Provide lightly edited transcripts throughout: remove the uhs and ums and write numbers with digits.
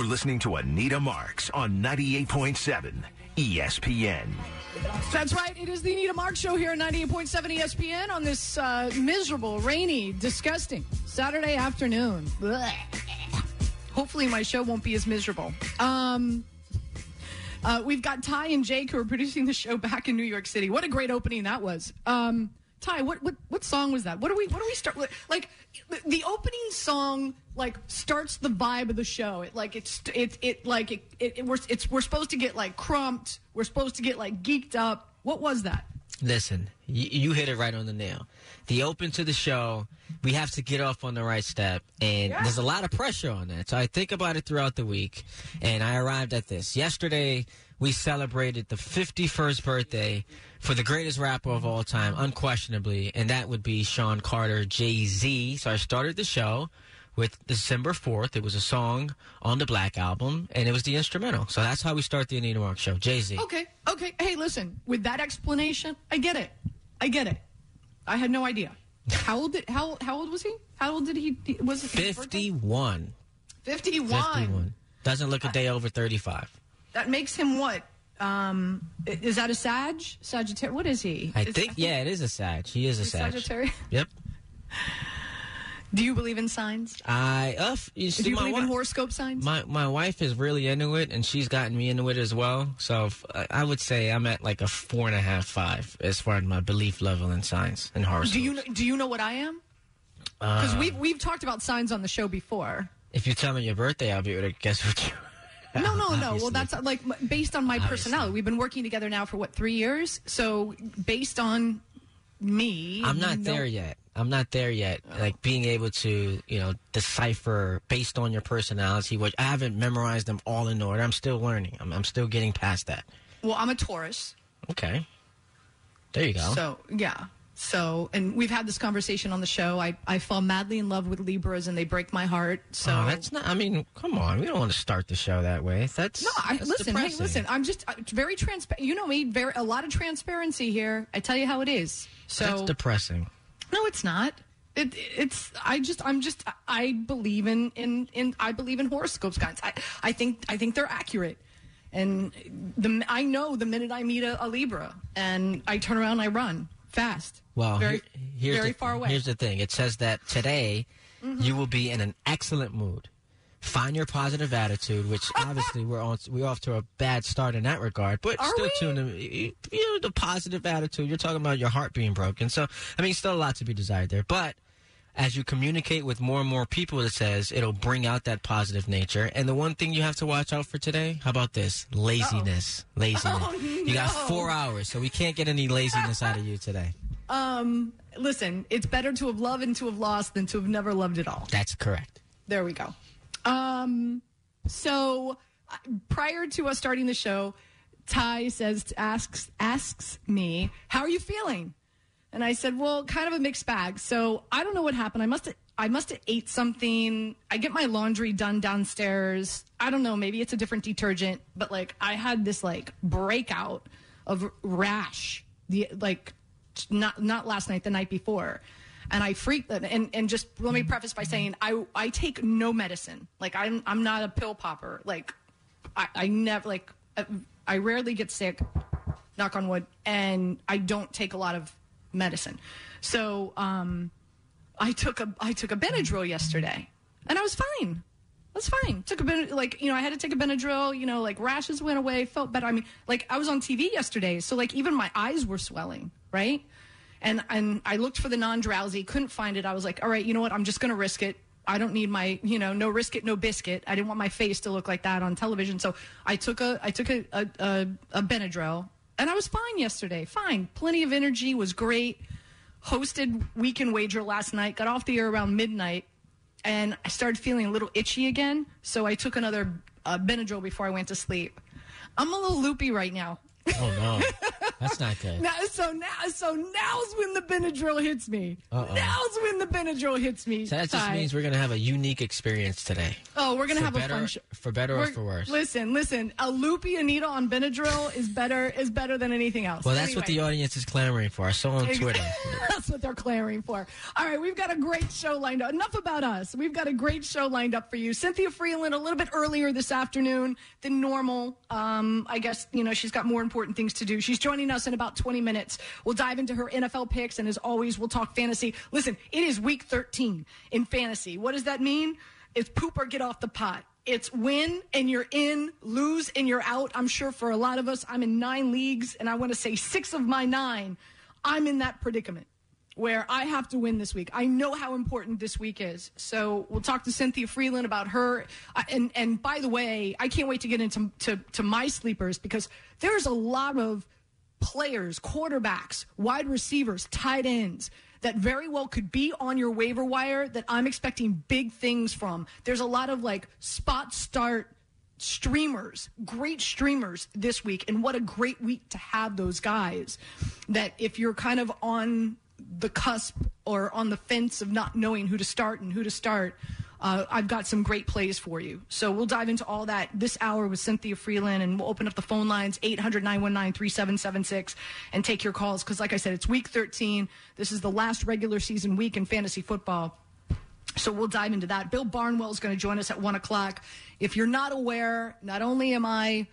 listening to Anita Marks on 98.7 ESPN. That's right. It is the Anita Marks Show here on 98.7 ESPN on this miserable, rainy, disgusting Saturday afternoon. Blech. Hopefully my show won't be as miserable. We've got Ty and Jake who are producing the show back in New York City. What a great opening that was. Ty, what song was that? What do we start with? Like the opening song starts the vibe of the show. We're supposed to get crumped. We're supposed to get geeked up. What was that? Listen, you hit it right on the nail. The open to the show, we have to get off on the right step, and there's a lot of pressure on that. So I think about it throughout the week, and I arrived at this. Yesterday, we celebrated the 51st birthday for the greatest rapper of all time, unquestionably, and that would be Sean Carter, Jay-Z. So I started the show with December 4th. It was a song on the Black Album, and it was the instrumental. So that's how we start the Anita Marks Show, Jay-Z. Okay. Hey, listen, with that explanation, I get it. I had no idea. How old was he? How old did he was it? 51. 51. Doesn't look a day over 35. That makes him what? Is that a Sagittarius? What is he? I think, it is a Sag. He is a Sag. Sagittarius? Yep. Do you believe in signs? Do you believe in horoscope signs? My wife is really into it, and she's gotten me into it as well. So I would say I'm at a 4.5, 5 as far as my belief level in signs and horoscopes. Do you know what I am? Because we've talked about signs on the show before. If you tell me your birthday, I'll be able to guess what you. No. Well, that's based on my personality. We've been working together now for 3 years. So based on me, I'm not there yet. Being able to, decipher based on your personality, which I haven't memorized them all in order. I'm still learning. I'm still getting past that. Well, I'm a Taurus. Okay. There you go. So, yeah. And we've had this conversation on the show. I fall madly in love with Libras, and they break my heart. So that's not. Come on. We don't want to start the show that way. That's listen. Depressing. Hey, listen. I'm just very transparent. You know me. A lot of transparency here. I tell you how it is. So that's depressing. No, it's not. I believe in horoscopes, guys. I think they're accurate. And I know the minute I meet a Libra, and I turn around and I run fast. Well, very far away. Here's the thing. It says that today you will be in an excellent mood. Find your positive attitude, which obviously we're off to a bad start in that regard, but tune in. The positive attitude. You're talking about your heart being broken. So, still a lot to be desired there. But as you communicate with more and more people, it says it'll bring out that positive nature. And the one thing you have to watch out for today, how about this? Laziness. Oh, no. You got 4 hours, so we can't get any laziness out of you today. Listen, it's better to have loved and to have lost than to have never loved at all. That's correct. There we go. So prior to us starting the show, Ty asks me, how are you feeling? And I said, well, kind of a mixed bag. So I don't know what happened. I must have ate something. I get my laundry done downstairs. I don't know. Maybe it's a different detergent, but I had this breakout of rash. Not last night, the night before. And I freaked them. And just let me preface by saying I take no medicine. I'm not a pill popper. I never I rarely get sick, knock on wood, and I don't take a lot of medicine. So I took a Benadryl yesterday, and I was fine. That's fine. Took a I had to take a Benadryl. Rashes went away, felt better. I was on TV yesterday, so even my eyes were swelling, right? And I looked for the non-drowsy, couldn't find it. I was like, all right, you know what? I'm just going to risk it. I don't need my, no risk it, no biscuit. I didn't want my face to look like that on television. So I took a Benadryl, and I was fine yesterday. Fine. Plenty of energy, was great. Hosted Weekend Wager last night, got off the air around midnight, and I started feeling a little itchy again. So I took another Benadryl before I went to sleep. I'm a little loopy right now. Oh, no. That's not good. So now's when the Benadryl hits me. Now's when the Benadryl hits me. So that just means we're going to have a unique experience today. Oh, we're going to have a fun show. For better or for worse. Listen. A loopy Anita on Benadryl is better than anything else. Well, that's what the audience is clamoring for. I saw on Twitter. That's what they're clamoring for. All right, we've got a great show lined up. Enough about us. We've got a great show lined up for you. Cynthia Freeland a little bit earlier this afternoon than normal. I guess, she's got more important things to do. She's joining us in about 20 minutes. We'll dive into her NFL picks, and as always, we'll talk fantasy. Listen, it is week 13 in fantasy. What does that mean? It's poop or get off the pot. It's win and you're in, lose and you're out. I'm sure for a lot of us, I'm in 9 leagues, and I want to say 6 of my 9, I'm in that predicament where I have to win this week. I know how important this week is. So we'll talk to Cynthia Freeland about her. And by the way, I can't wait to get into to my sleepers, because there's a lot of players, quarterbacks, wide receivers, tight ends that very well could be on your waiver wire that I'm expecting big things from. There's a lot of spot start streamers, great streamers this week. And what a great week to have those guys that if you're kind of on the cusp or on the fence of not knowing who to start, I've got some great plays for you. So we'll dive into all that this hour with Cynthia Freeland, and we'll open up the phone lines, 800-919-3776, and take your calls. Because like I said, it's week 13. This is the last regular season week in fantasy football. So we'll dive into that. Bill Barnwell is going to join us at 1 o'clock. If you're not aware, not only am I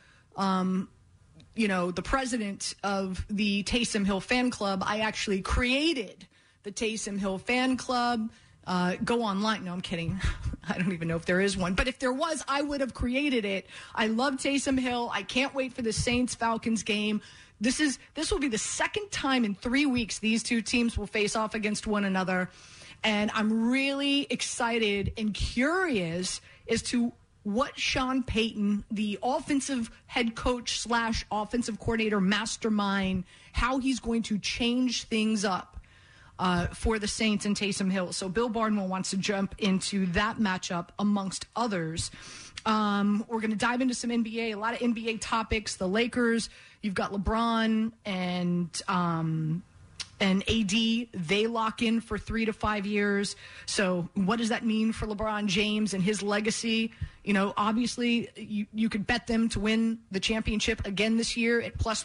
the president of the Taysom Hill fan club, I actually created the Taysom Hill fan club. Go online. No, I'm kidding. I don't even know if there is one. But if there was, I would have created it. I love Taysom Hill. I can't wait for the Saints-Falcons game. This will be the second time in 3 weeks these two teams will face off against one another. And I'm really excited and curious as to what Sean Payton, the offensive head coach / offensive coordinator mastermind, how he's going to change things up for the Saints and Taysom Hill. So Bill Barnwell wants to jump into that matchup amongst others. We're going to dive into some NBA, a lot of NBA topics. The Lakers, you've got LeBron and AD, they lock in for 3 to 5 years. So what does that mean for LeBron James and his legacy? Obviously, you could bet them to win the championship again this year at plus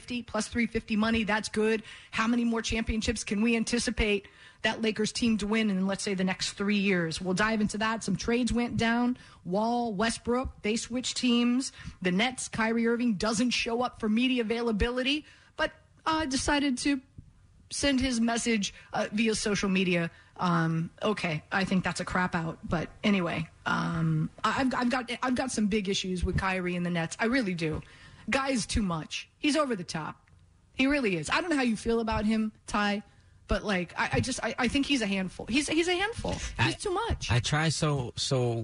350 money. That's good. How many more championships can we anticipate that Lakers team to win in, let's say, the next 3 years? We'll dive into that. Some trades went down. Wall, Westbrook, they switched teams. The Nets, Kyrie Irving doesn't show up for media availability, but decided to send his message via social media. Okay, I think that's a crap out. But anyway, I've got some big issues with Kyrie and the Nets. I really do. Guy is too much. He's over the top. He really is. I don't know how you feel about him, Ty, but I think he's a handful. He's a handful. He's too much. I try so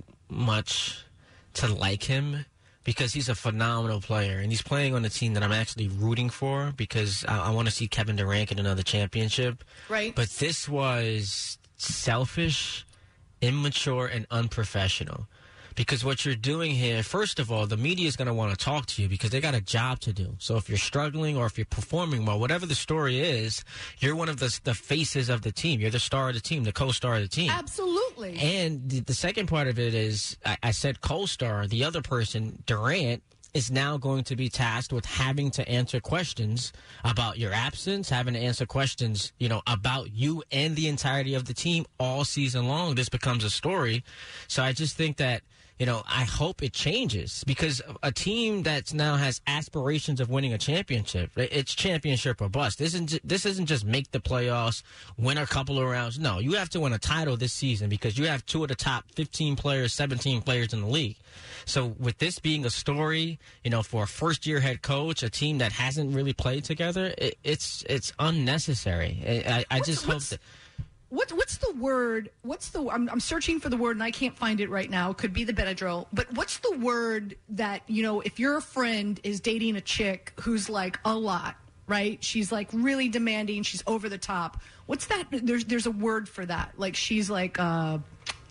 much to like him, because he's a phenomenal player, and he's playing on a team that I'm actually rooting for, because I want to see Kevin Durant get another championship. Right. But this was selfish, immature, and unprofessional. Because what you're doing here, first of all, the media is going to want to talk to you because they got a job to do. So if you're struggling or if you're performing well, whatever the story is, you're one of the faces of the team. You're the star of the team, the co-star of the team. Absolutely. And the second part of it is, I said co-star. The other person, Durant, is now going to be tasked with having to answer questions about your absence, having to answer questions, about you and the entirety of the team all season long. This becomes a story. So I just think that, I hope it changes, because a team that now has aspirations of winning a championship, it's championship or bust. This isn't just make the playoffs, win a couple of rounds. No, you have to win a title this season, because you have 2 of the top 15 players, 17 players in the league. So with this being a story, for a first-year head coach, a team that hasn't really played together, it's unnecessary. I just hope that... What's the word? I'm searching for the word and I can't find it right now. Could be the Benadryl. But what's the word that, if your friend is dating a chick who's a lot, right? She's really demanding. She's over the top. What's that? There's a word for that. She's I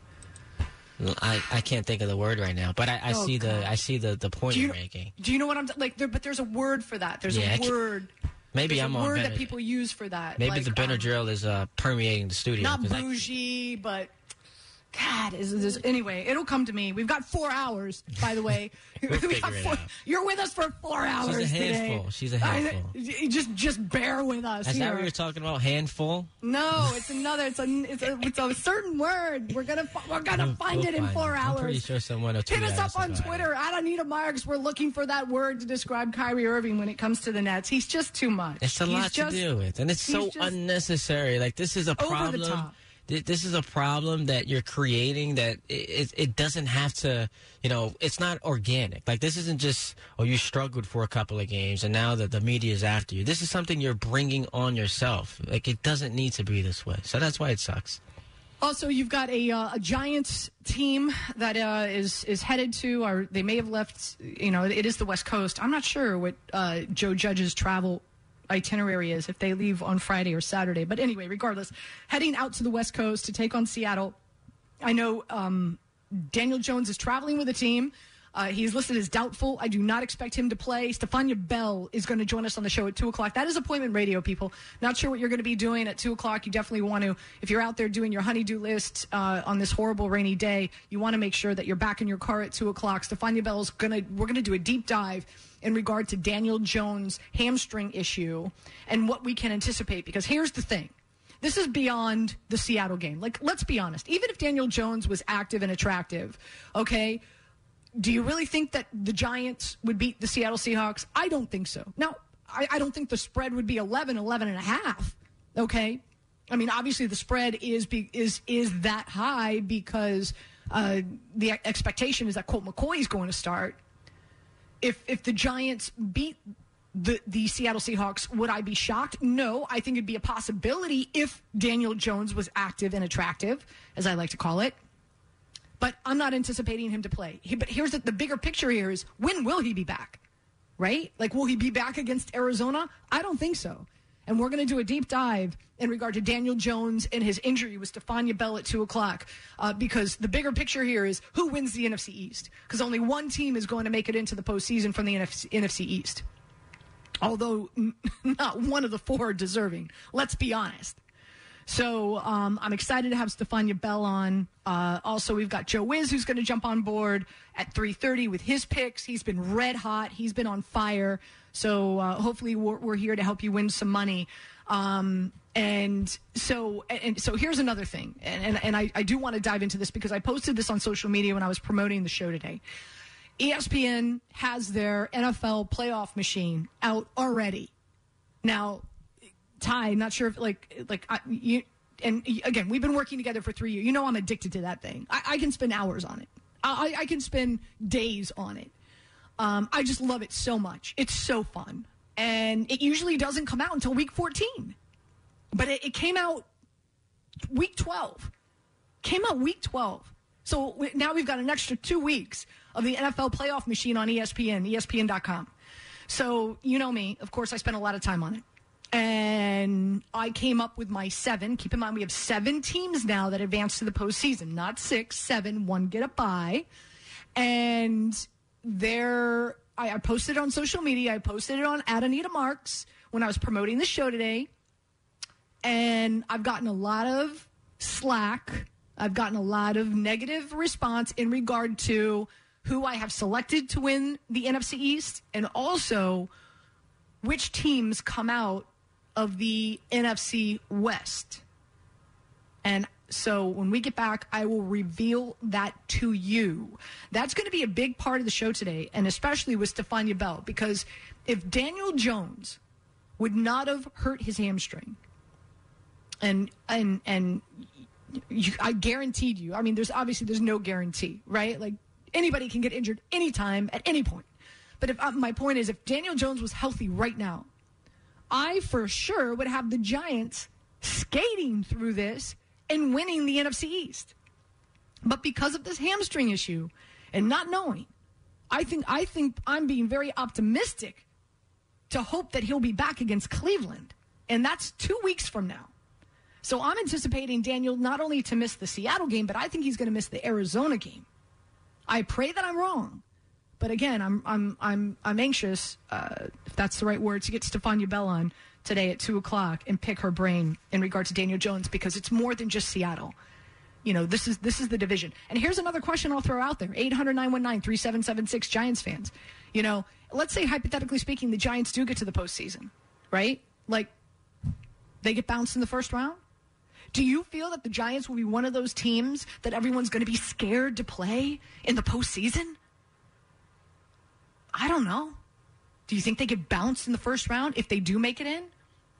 can't think of the word right now, but I see the point you're making. Do you know what I'm but there's a word for that. There's a word. Maybe There's I'm a on word Benadryl. that people use for that. Maybe like, the Benadryl is permeating the studio. not bougie, but God, is this anyway? It'll come to me. We've got 4 hours, by the way. We'll figure it out. You're with us for 4 hours. She's a handful. Today. She's a handful. Just bear with us. Is here. that what you're talking about? Handful? No, it's another. It's a certain word. We're gonna find it in 4 hours. I'm pretty sure someone will tweet Hit us at up on about Twitter it. at Anita Marks. We're looking for that word to describe Kyrie Irving when it comes to the Nets. He's just too much. It's a lot to deal with, and it's so just unnecessary. Like, this is a over problem. the top. This is a problem that you're creating that it doesn't have to, it's not organic. Like, this isn't just, you struggled for a couple of games and now that the media is after you. This is something you're bringing on yourself. Like, it doesn't need to be this way. So that's why it sucks. Also, you've got a Giants team that is headed to, or they may have left, it is the West Coast. I'm not sure what Joe Judge's travel itinerary is, if they leave on Friday or Saturday. But anyway, regardless, heading out to the West Coast to take on Seattle. I know Daniel Jones is traveling with the team. He's listed as doubtful. I do not expect him to play. Stefania Bell is going to join us on the show at 2 o'clock. That is appointment radio, people. Not sure what you're going to be doing at 2 o'clock. You definitely want to, if you're out there doing your honey-do list on this horrible rainy day, you want to make sure that you're back in your car at 2 o'clock. Stefania Bell's we're going to do a deep dive in regard to Daniel Jones' hamstring issue and what we can anticipate. Because here's the thing. This is beyond the Seattle game. Like, let's be honest. Even if Daniel Jones was active and attractive, okay, do you really think that the Giants would beat the Seattle Seahawks? I don't think so. Now, I don't think the spread would be 11 and a half, okay? I mean, obviously the spread is that high because the expectation is that Colt McCoy is going to start. If the Giants beat the Seattle Seahawks, would I be shocked? No, I think it'd be a possibility if Daniel Jones was active and attractive, as I like to call it. But I'm not anticipating him to play. But here's the bigger picture here is, when will he be back? Right? Like, will he be back against Arizona? I don't think so. And we're going to do a deep dive in regard to Daniel Jones and his injury with Stefania Bell at 2 o'clock. Because the bigger picture here is, who wins the NFC East? Because only one team is going to make it into the postseason from the NFC East. Although not one of the four are deserving. Let's be honest. So I'm excited to have Stefania Bell on. Also, we've got Joe Wiz, who's going to jump on board at 3:30 with his picks. He's been red hot. He's been on fire. So hopefully we're here to help you win some money. And so here's another thing. And I do want to dive into this because I posted this on social media when I was promoting the show today. ESPN has their NFL playoff machine out already. Now, Ty, not sure if you, and again, we've been working together for 3 years. You know, I'm addicted to that thing. I can spend hours on it. I can spend days on it. I just love it so much. It's so fun. And it usually doesn't come out until week 14. But it came out week 12. Came out week 12. So now we've got an extra 2 weeks of the NFL playoff machine on ESPN, ESPN.com. So, you know me. Of course, I spent a lot of time on it. And I came up with my 7. Keep in mind, we have 7 teams now that advance to the postseason. Not 6, 7. 1 get a bye. And I posted it on social media. I posted it on @Anita Marks when I was promoting the show today. And I've gotten a lot of slack. I've gotten a lot of negative response in regard to who I have selected to win the NFC East, and also which teams come out of the NFC West. And so when we get back, I will reveal that to you. That's going to be a big part of the show today, and especially with Stefania Bell, because if Daniel Jones would not have hurt his hamstring, and I guaranteed you, I mean, there's no guarantee, right? Like, anybody can get injured anytime at any point. But my point is, if Daniel Jones was healthy right now, I for sure would have the Giants skating through this and winning the NFC East. But because of this hamstring issue and not knowing, I think I'm being very optimistic to hope that he'll be back against Cleveland. And that's 2 weeks from now. So I'm anticipating Daniel not only to miss the Seattle game, but I think he's going to miss the Arizona game. I pray that I'm wrong. But again, I'm anxious, if that's the right word, to get Stefania Bell on today at 2:00 and pick her brain in regard to Daniel Jones, because it's more than just Seattle. You know, this is the division. And here's another question I'll throw out there: 800-919-3776 Giants fans. You know, let's say hypothetically speaking, the Giants do get to the postseason, right? Like, they get bounced in the first round. Do you feel that the Giants will be one of those teams that everyone's going to be scared to play in the postseason? I don't know. Do you think they get bounced in the first round if they do make it in?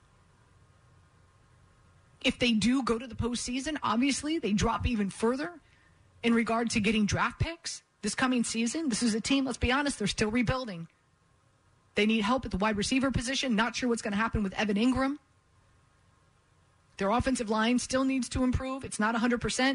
If they do go to the postseason, obviously they drop even further in regard to getting draft picks this coming season. This is a team, let's be honest, they're still rebuilding. They need help at the wide receiver position. Not sure what's going to happen with Evan Ingram. Their offensive line still needs to improve. It's not 100%.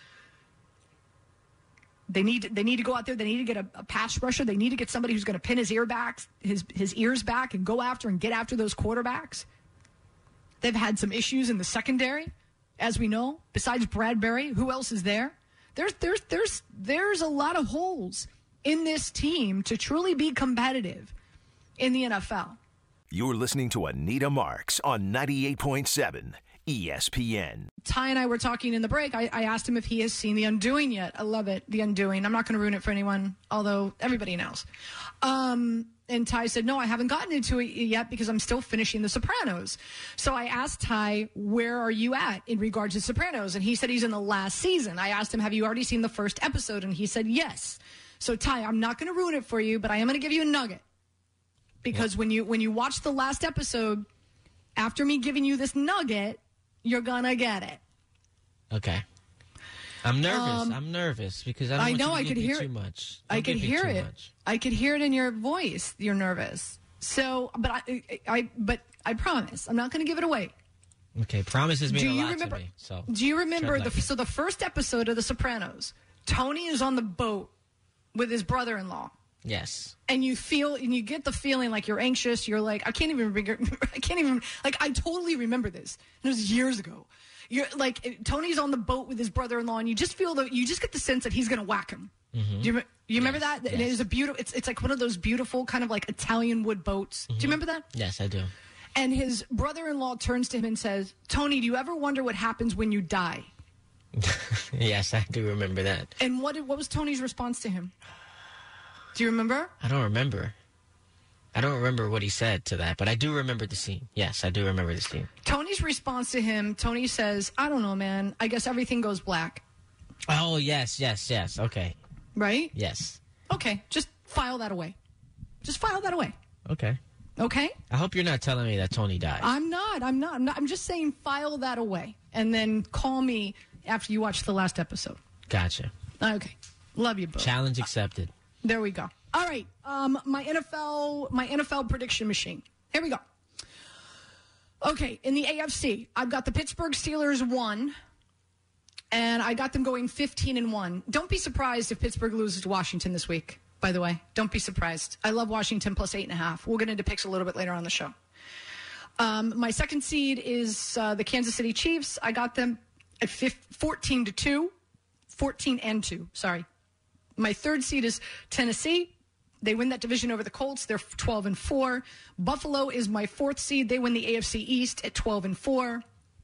They need to go out there. They need to get a pass rusher. They need to get somebody who's going to pin his ears back and go after and get after those quarterbacks. They've had some issues in the secondary, as we know. Besides Bradbury, who else is there? There's a lot of holes in this team to truly be competitive in the NFL. You're listening to Anita Marks on 98.7 ESPN. Ty and I were talking in the break. I asked him if he has seen The Undoing yet. I love it, The Undoing. I'm not going to ruin it for anyone, although everybody knows. And Ty said, no, I haven't gotten into it yet because I'm still finishing The Sopranos. So I asked Ty, where are you at in regards to Sopranos? And he said he's in the last season. I asked him, have you already seen the first episode? And he said yes. So Ty, I'm not going to ruin it for you, but I am going to give you a nugget. Because when you watch the last episode, after me giving you this nugget, you're going to get it. Okay. I'm nervous because I don't want you to give me too much. I could hear it. I could hear it in your voice. You're nervous. So, but I promise I'm not going to give it away. Okay, promises mean a lot to me. So, do you remember the first episode of The Sopranos? Tony is on the boat with his brother-in-law. Yes. And you get the feeling like you're anxious. You're like, I totally remember this. It was years ago. You're like, Tony's on the boat with his brother-in-law, and you just get the sense that he's going to whack him. Mm-hmm. Do you remember that? Yes. It is a beautiful. It's like one of those beautiful kind of like Italian wood boats. Mm-hmm. Do you remember that? Yes, I do. And his brother-in-law turns to him and says, "Tony, do you ever wonder what happens when you die?" Yes, I do remember that. And what was Tony's response to him? Do you remember? I don't remember. I don't remember what he said to that, but I do remember the scene. Yes, I do remember the scene. Tony's response to him, Tony says, I don't know, man. I guess everything goes black. Oh, yes. Okay. Right? Yes. Okay, just file that away. Okay. Okay? I hope you're not telling me that Tony dies. I'm not. I'm just saying file that away. And then call me after you watch the last episode. Gotcha. Okay. Love you both. Challenge accepted. There we go. All right, my NFL prediction machine. Here we go. Okay, in the AFC, I've got the Pittsburgh Steelers 1, and I got them going 15-1. Don't be surprised if Pittsburgh loses to Washington this week, by the way. Don't be surprised. I love Washington plus 8.5. We'll get into picks a little bit later on the show. My second seed is the Kansas City Chiefs. I got them at 14-2. 14-2, sorry. My third seed is Tennessee. They win that division over the Colts. They're 12-4. Buffalo is my fourth seed. They win the AFC East at 12-4.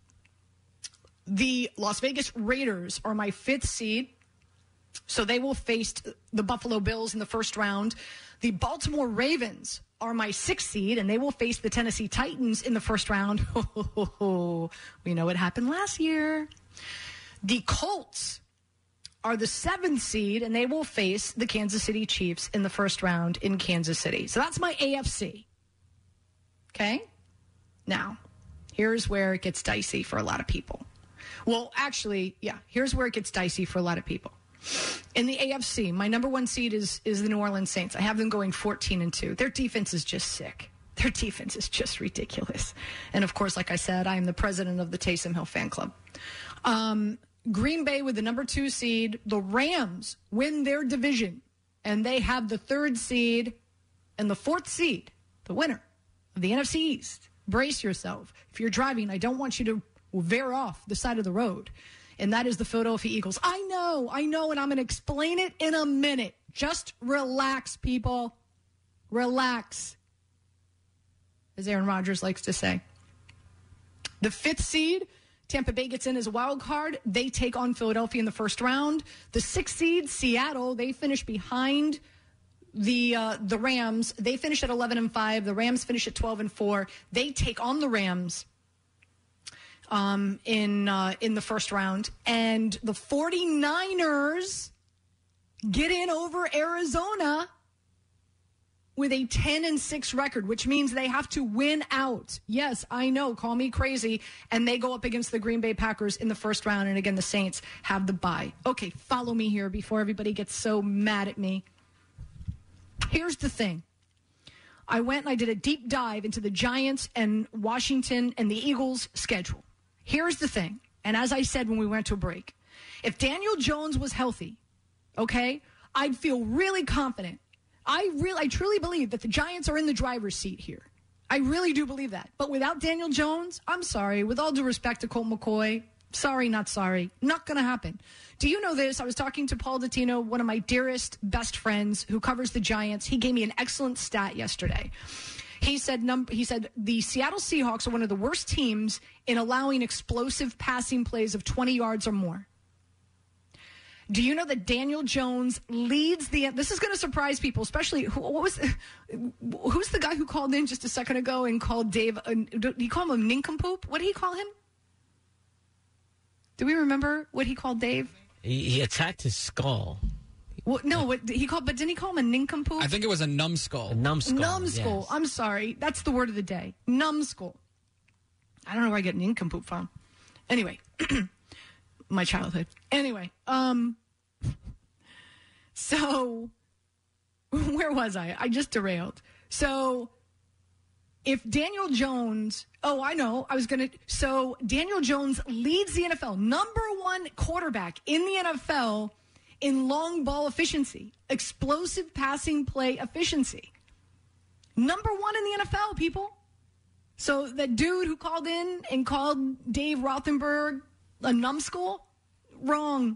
The Las Vegas Raiders are my fifth seed. So they will face the Buffalo Bills in the first round. The Baltimore Ravens are my sixth seed, and they will face the Tennessee Titans in the first round. We know what happened last year. The Colts are the seventh seed, and they will face the Kansas City Chiefs in the first round in Kansas City. So that's my AFC. Okay? Now, here's where it gets dicey for a lot of people. Well, actually, yeah, here's where it gets dicey for a lot of people. In the AFC, my number one seed is the New Orleans Saints. I have them going 14-2. Their defense is just sick. Their defense is just ridiculous. And, of course, like I said, I am the president of the Taysom Hill fan club. Green Bay with the number 2 seed. The Rams win their division, and they have the third seed and the fourth seed, the winner of the NFC East. Brace yourself. If you're driving, I don't want you to veer off the side of the road, and that is the Philadelphia Eagles. I know, and I'm going to explain it in a minute. Just relax, people. Relax, as Aaron Rodgers likes to say. The 5th seed, Tampa Bay gets in as a wild card. They take on Philadelphia in the first round. The 6th seed, Seattle, they finish behind the Rams. They finish at 11-5. The Rams finish at 12-4. They take on the Rams in the first round. And the 49ers get in over Arizona with a 10-6 record, which means they have to win out. Yes, I know, call me crazy. And they go up against the Green Bay Packers in the first round. And again, the Saints have the bye. Okay, follow me here before everybody gets so mad at me. Here's the thing. I went and I did a deep dive into the Giants and Washington and the Eagles schedule. Here's the thing. And as I said when we went to a break, if Daniel Jones was healthy, okay, I'd feel really confident. I truly believe that the Giants are in the driver's seat here. I really do believe that. But without Daniel Jones, I'm sorry. With all due respect to Colt McCoy, sorry, not sorry. Not going to happen. Do you know this? I was talking to Paul Dottino, one of my dearest, best friends who covers the Giants. He gave me an excellent stat yesterday. He said the Seattle Seahawks are one of the worst teams in allowing explosive passing plays of 20 yards or more. Do you know that Daniel Jones leads this is going to surprise people, especially, who's the guy who called in just a second ago and called Dave, did he call him a nincompoop? What did he call him? Do we remember what he called Dave? He attacked his skull. Well, no, but didn't he call him a nincompoop? I think it was a numbskull. A numbskull. Numbskull. Yes. I'm sorry. That's the word of the day. Numbskull. I don't know where I get nincompoop from. Anyway, my childhood. Anyway, so where was I? I just derailed. So if Daniel Jones, so Daniel Jones leads the NFL, number 1 quarterback in the NFL in long ball efficiency, explosive passing play efficiency. Number 1 in the NFL, people. So that dude who called in and called Dave Rothenberg a numbskull, wrong.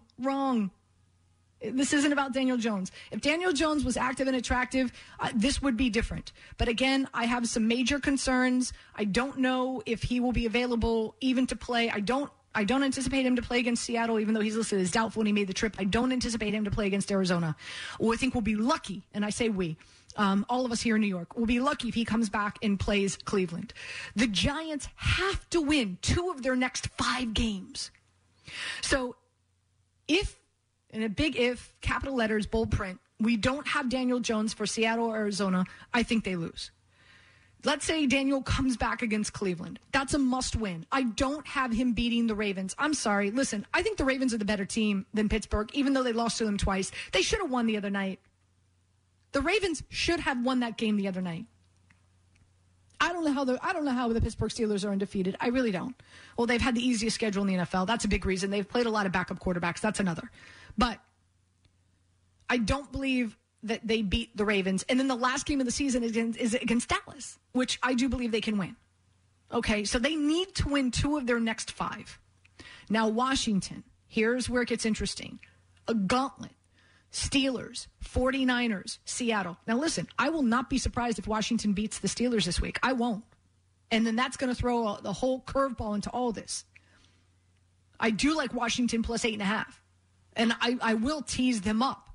This isn't about Daniel Jones. If Daniel Jones was active and attractive, this would be different. But again, I have some major concerns. I don't know if he will be available even to play. I don't anticipate him to play against Seattle, even though he's listed as doubtful when he made the trip. I don't anticipate him to play against Arizona. Well, I think we'll be lucky, and I say we, all of us here in New York, will be lucky if he comes back and plays Cleveland. The Giants have to win 2 of their next 5 games. So if, in a big if, capital letters, bold print, we don't have Daniel Jones for Seattle or Arizona, I think they lose. Let's say Daniel comes back against Cleveland. That's a must win. I don't have him beating the Ravens. I'm sorry. Listen, I think the Ravens are the better team than Pittsburgh, even though they lost to them twice. They should have won the other night. The Ravens should have won that game the other night. I don't know how the Pittsburgh Steelers are undefeated. I really don't. Well, they've had the easiest schedule in the NFL. That's a big reason. They've played a lot of backup quarterbacks. That's another. But I don't believe that they beat the Ravens. And then the last game of the season is against Dallas, which I do believe they can win. Okay, so they need to win 2 of their next 5. Now, Washington, here's where it gets interesting. A gauntlet. Steelers, 49ers, Seattle. Now, listen, I will not be surprised if Washington beats the Steelers this week. I won't. And then that's going to throw the whole curveball into all this. I do like Washington plus 8.5. And I will tease them up.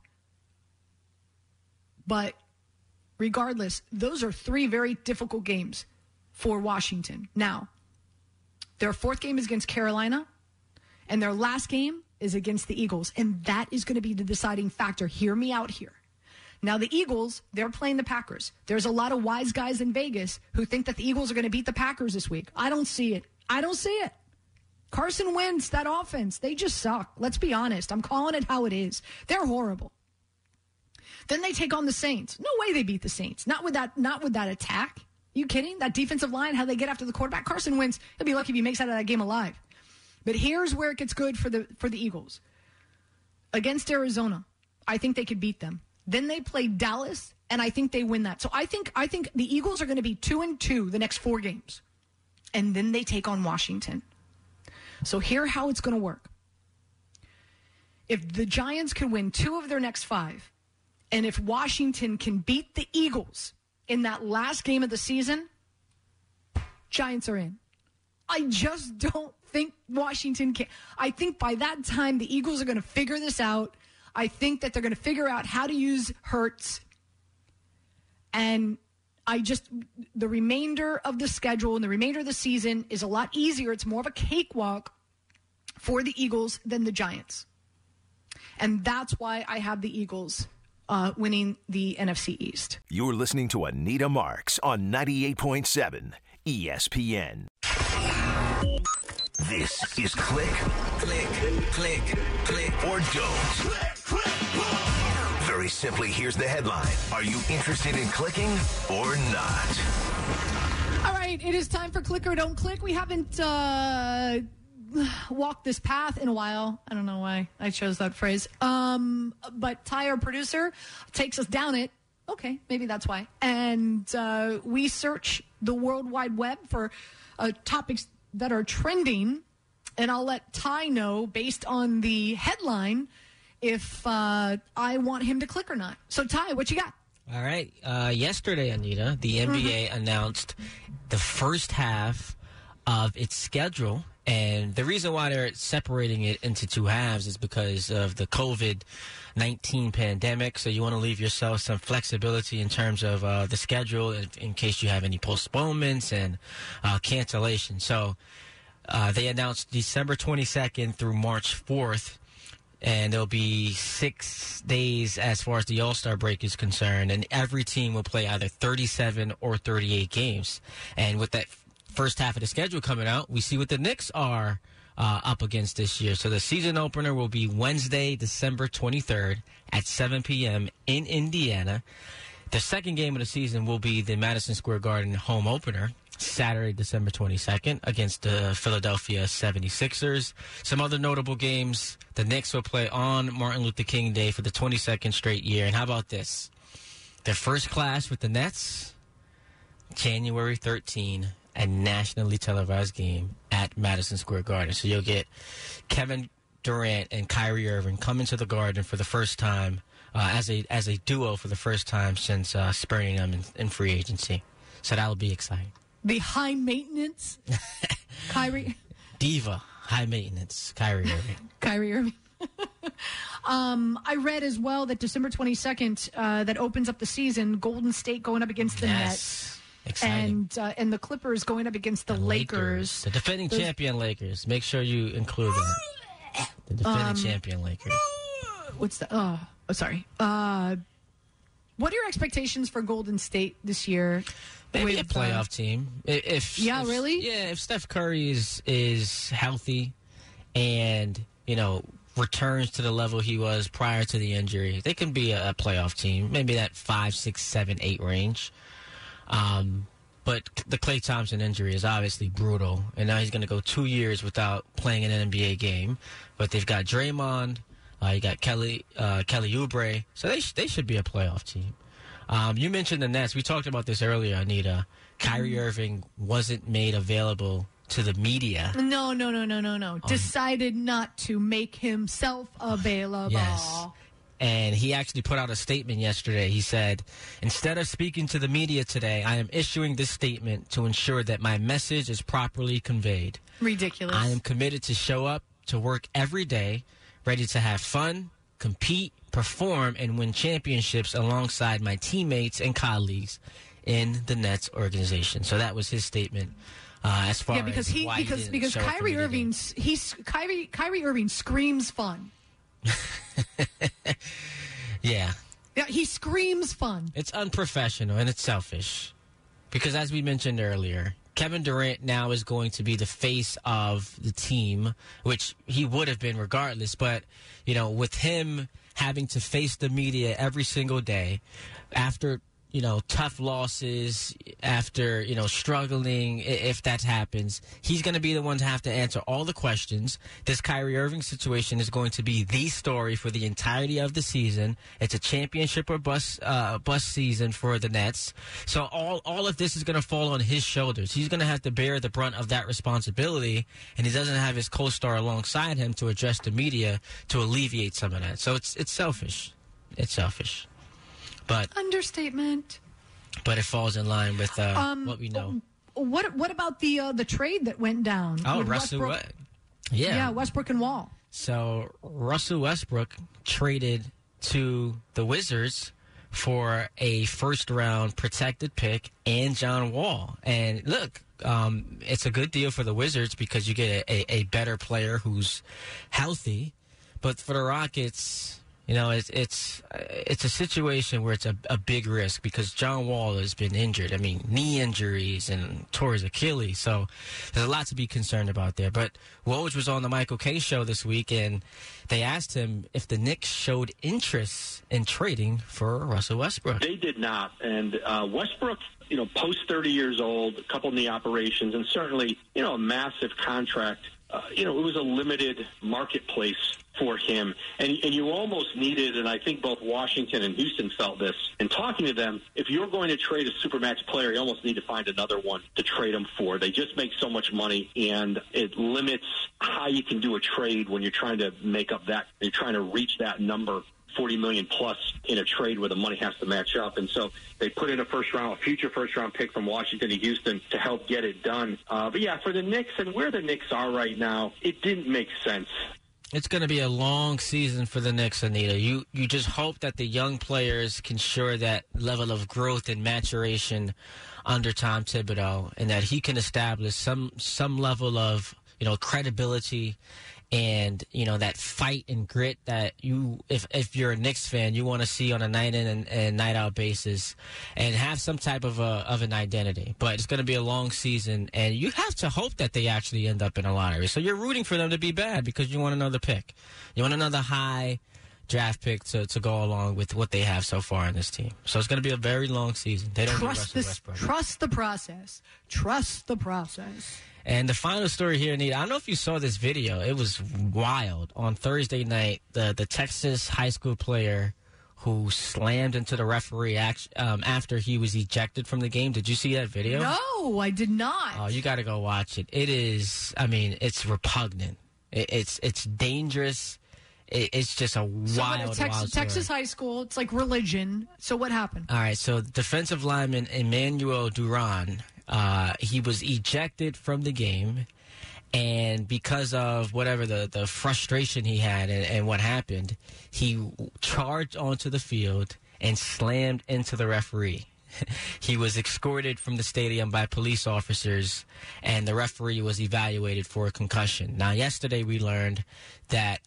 But regardless, those are 3 very difficult games for Washington. Now, their 4th game is against Carolina, and their last game is against the Eagles, and that is going to be the deciding factor. Hear me out here. Now, the Eagles, they're playing the Packers. There's a lot of wise guys in Vegas who think that the Eagles are going to beat the Packers this week. I don't see it. Carson Wentz, that offense, they just suck. Let's be honest. I'm calling it how it is. They're horrible. Then they take on the Saints. No way they beat the Saints. Not with that attack. You kidding? That defensive line, how they get after the quarterback. Carson Wentz, he'll be lucky if he makes out of that game alive. But here's where it gets good for the Eagles. Against Arizona, I think they could beat them. Then they play Dallas, and I think they win that. So I think the Eagles are going to be 2-2 the next 4 games. And then they take on Washington. So here's how it's going to work. If the Giants can win 2 of their next 5, And if Washington can beat the Eagles in that last game of the season, Giants are in. I just don't think Washington can. I think by that time, the Eagles are going to figure this out. I think that they're going to figure out how to use Hurts. And the remainder of the schedule and the remainder of the season is a lot easier. It's more of a cakewalk for the Eagles than the Giants. And that's why I have the Eagles winning the NFC East. You're listening to Anita Marks on 98.7 ESPN. This is Click, Click, Click, Click, or Don't. Very simply, here's the headline. Are you interested in clicking or not? All right, it is time for Click or Don't Click. We haven't walked this path in a while. I don't know why I chose that phrase. But Ty, our producer, takes us down it. Okay, maybe that's why. And we search the World Wide Web for topics that are trending. And I'll let Ty know, based on the headline, if I want him to click or not. So, Ty, what you got? All right. Yesterday, Anita, the NBA announced the first half of its schedule. And the reason why they're separating it into two halves is because of the COVID-19 pandemic. So you want to leave yourself some flexibility in terms of the schedule in case you have any postponements and cancellations. So they announced December 22nd through March 4th. And there'll be 6 days as far as the All-Star break is concerned. And every team will play either 37 or 38 games. And with that first half of the schedule coming out, we see what the Knicks are up against this year. So the season opener will be Wednesday, December 23rd at 7 p.m. in Indiana. The second game of the season will be the Madison Square Garden home opener, Saturday, December 22nd, against the Philadelphia 76ers. Some other notable games: the Knicks will play on Martin Luther King Day for the 22nd straight year. And how about this? Their first clash with the Nets, January 13, a nationally televised game at Madison Square Garden. So you'll get Kevin Durant and Kyrie Irving come into the Garden for the first time, as a duo for the first time since spurning them in free agency. So that'll be exciting. The high maintenance Kyrie. Diva, high maintenance, Kyrie Irving. Kyrie Irving. I read as well that December 22nd, that opens up the season, Golden State going up against the Nets. Exciting. And the Clippers going up against the Lakers. The defending champion Lakers. Make sure you include that. The defending champion Lakers. What's that? Oh, sorry. What are your expectations for Golden State this year? Maybe a playoff team. Really? Yeah, if Steph Curry is healthy and, returns to the level he was prior to the injury, they can be a playoff team. Maybe that 5, 6, 7, 8 range. But the Klay Thompson injury is obviously brutal, and now he's going to go 2 years without playing an NBA game. But they've got Draymond, you got Kelly Oubre, so they should be a playoff team. You mentioned the Nets. We talked about this earlier, Anita. Kyrie Irving wasn't made available to the media. No. Decided not to make himself available. Yes. And he actually put out a statement yesterday. He said, "Instead of speaking to the media today, I am issuing this statement to ensure that my message is properly conveyed. Ridiculous. I am committed to show up to work every day, ready to have fun, compete, perform, and win championships alongside my teammates and colleagues in the Nets organization." So that was his statement. As far because as why because Kyrie Irving Kyrie Irving screams fun. Yeah, he screams fun. It's unprofessional and it's selfish because, as we mentioned earlier, Kevin Durant now is going to be the face of the team, which he would have been regardless. But, with him having to face the media every single day after, tough losses, after, struggling, if that happens, he's going to be the one to have to answer all the questions. This Kyrie Irving situation is going to be the story for the entirety of the season. It's a championship or bust season for the Nets. So all of this is going to fall on his shoulders. He's going to have to bear the brunt of that responsibility, and he doesn't have his co-star alongside him to address the media to alleviate some of that. So it's selfish. It's selfish. But understatement. But it falls in line with what we know. What about the trade that went down? Oh, with Russell Westbrook? Yeah, Westbrook and Wall. So Russell Westbrook traded to the Wizards for a first-round protected pick and John Wall. And look, it's a good deal for the Wizards because you get a better player who's healthy. But for the Rockets, you know, it's a situation where it's a big risk because John Wall has been injured. I mean, knee injuries and tore his Achilles. So there's a lot to be concerned about there. But Woj was on the Michael Kay show this week, and they asked him if the Knicks showed interest in trading for Russell Westbrook. They did not. And Westbrook, you know, post 30 years old, a couple knee operations, and certainly, you know, a massive contract. You know, it was a limited marketplace for him. And you almost needed, and I think both Washington and Houston felt this, in talking to them, if you're going to trade a Supermax player, you almost need to find another one to trade him for. They just make so much money, and it limits how you can do a trade when you're trying to make up that, you're trying to reach that number. $40 million plus in a trade where the money has to match up. And so they put in a future first round pick from Washington to Houston to help get it done. But yeah, for the Knicks and where the Knicks are right now, it didn't make sense. It's going to be a long season for the Knicks, Anita. You just hope that the young players can share that level of growth and maturation under Tom Thibodeau, and that he can establish some level of, you know, credibility and, you know, that fight and grit that you, if you're a Knicks fan, you want to see on a night in and night out basis, and have some type of an identity. But it's going to be a long season, and you have to hope that they actually end up in a lottery. So you're rooting for them to be bad because you want another pick. You want another high draft pick to go along with what they have so far in this team. So it's going to be a very long season. They don't trust Westbrook. Trust the process. Trust the process. And the final story here, Anita, I don't know if you saw this video. It was wild. On Thursday night, the Texas high school player who slammed into the referee after he was ejected from the game. Did you see that video? No, I did not. Oh, you got to go watch it. It is, I mean, it's repugnant. It's dangerous. It's just a wild story. Texas high school, it's like religion. So what happened? All right, so defensive lineman Emmanuel Duran, he was ejected from the game, and because of whatever the frustration he had and what happened, he charged onto the field and slammed into the referee. He was escorted from the stadium by police officers, and the referee was evaluated for a concussion. Now, yesterday we learned that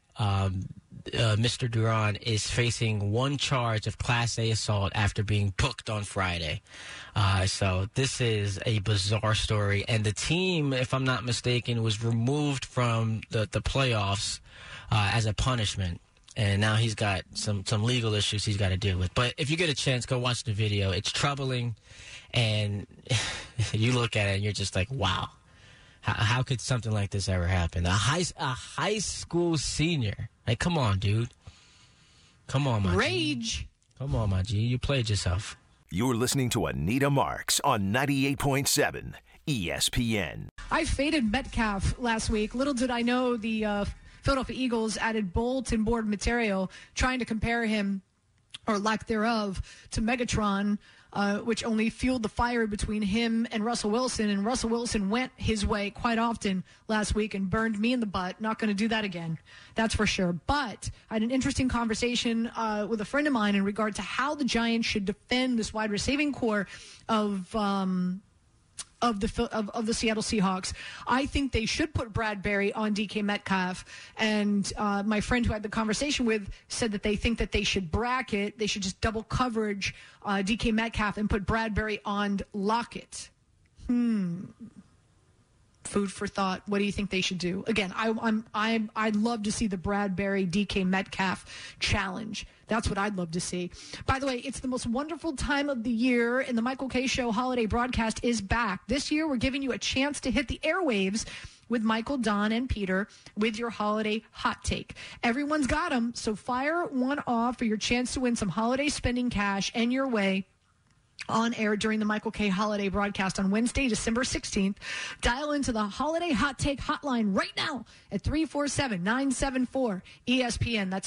Mr. Duran is facing one charge of Class A assault after being booked on Friday. So this is a bizarre story. And the team, if I'm not mistaken, was removed from the playoffs as a punishment. And now he's got some legal issues he's got to deal with. But if you get a chance, go watch the video. It's troubling. And you look at it and you're just like, wow. How could something like this ever happen? A high school senior. Like, come on, dude. Come on, my Rage. G. Come on, my G. You played yourself. You're listening to Anita Marks on 98.7 ESPN. I faded Metcalf last week. Little did I know the Philadelphia Eagles added bulletin board material trying to compare him, or lack thereof, to Megatron, which only fueled the fire between him and Russell Wilson. And Russell Wilson went his way quite often last week and burned me in the butt. Not going to do that again. That's for sure. But I had an interesting conversation with a friend of mine in regard to how the Giants should defend this wide receiving core of the Seattle Seahawks. I think they should put Bradbury on DK Metcalf. And my friend who I had the conversation with said that they think that they should bracket. They should just double coverage DK Metcalf and put Bradbury on Lockett. Food for thought. What do you think they should do? Again, I'd love to see the Bradbury DK Metcalf challenge. That's what I'd love to see. By the way, it's the most wonderful time of the year, and the Michael Kay Show holiday broadcast is back. This year, we're giving you a chance to hit the airwaves with Michael, Don, and Peter with your holiday hot take. Everyone's got them, so fire one off for your chance to win some holiday spending cash and your way on air during the Michael K. Holiday broadcast on Wednesday, December 16th. Dial into the Holiday Hot Take hotline right now at 347-974-ESPN. That's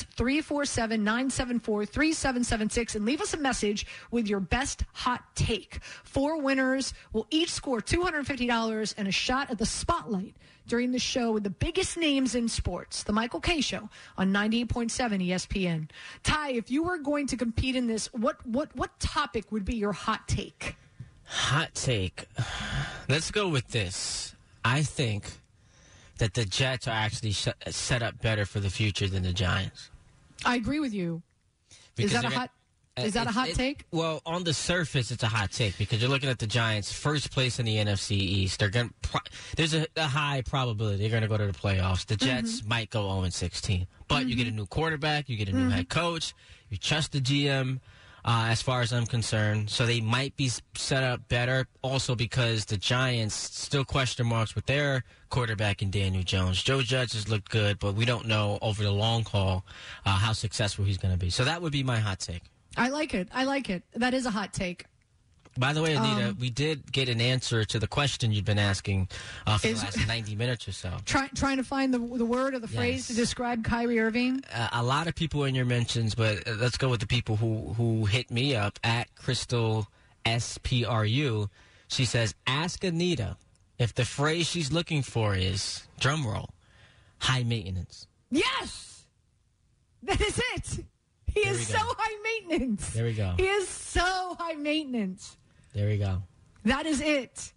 347-974-3776. And leave us a message with your best hot take. 4 winners will each score $250 and a shot at the spotlight during the show with the biggest names in sports, The Michael K. Show on 98.7 ESPN. Ty, if you were going to compete in this, what topic would be your hot take? Hot take. Let's go with this. I think that the Jets are actually set up better for the future than the Giants. I agree with you. Because Is that a hot take? Well, on the surface, it's a hot take because you're looking at the Giants, first place in the NFC East. There's a high probability they're going to go to the playoffs. The Jets might go 0-16, but you get a new quarterback, you get a new head coach, you trust the GM. As far as I'm concerned, so they might be set up better. Also, because the Giants still question marks with their quarterback in Daniel Jones. Joe Judge has looked good, but we don't know over the long haul how successful he's going to be. So that would be my hot take. I like it. That is a hot take. By the way, Anita, we did get an answer to the question you've been asking for the last 90 minutes or so. Trying to find the word or the phrase to describe Kyrie Irving? A lot of people in your mentions, but let's go with the people who hit me up at Crystal SPRU. She says, ask Anita if the phrase she's looking for is, drumroll, high maintenance. Yes! That is it! He is so high maintenance. There we go. He is so high maintenance. There we go. That is it.